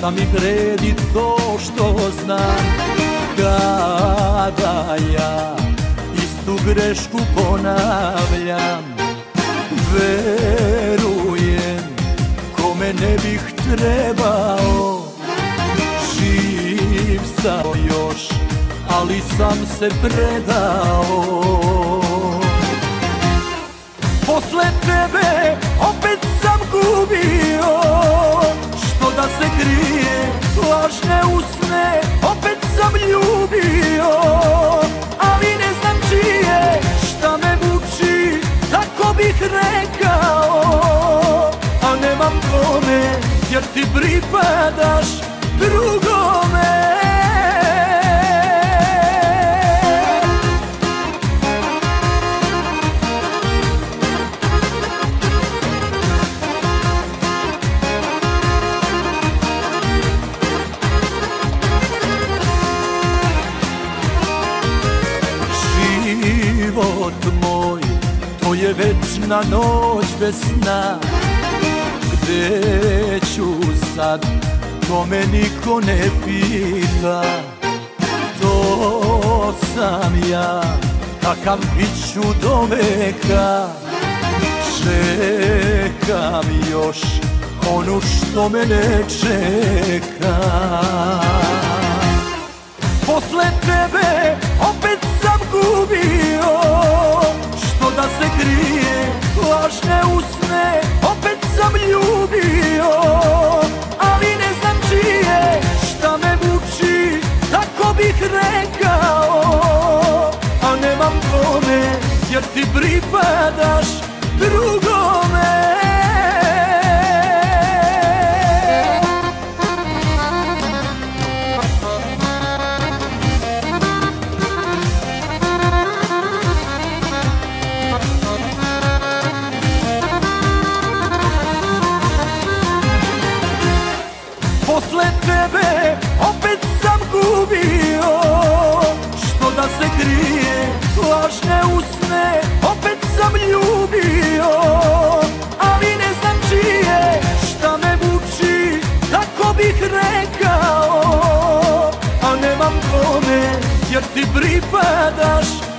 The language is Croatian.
šta mi vredi to što znam, kada ja istu grešku ponavljam. Verujem kome ne bih trebao, živ sam još, ali sam se predao. Posle tebe opet sam gubio, što da se krije lažne usne, opet sam ljubio, ali ne znam čije, šta me muči, tako bih rekao, a nemam kome, jer ti pripadaš drugome. Život moj, to je večna noć bez sna. Gde ću sad, to me niko ne pita. To sam ja, takav bit ću do veka. Čekam još onu što me ne čeka. Posle tebe opet sam gubio, što da se krije lažne usne, opet sam ljubio, ali ne znam čije, šta me muči, tako bih rekao, a nemam kome, jer ti pripadaš drugome. Posle tebe opet sam gubio, što da se krije lažne usne, opet sam ljubio, ali ne znam čije, šta me muči, tako bih rekao, a nemam kome, jer ti pripadaš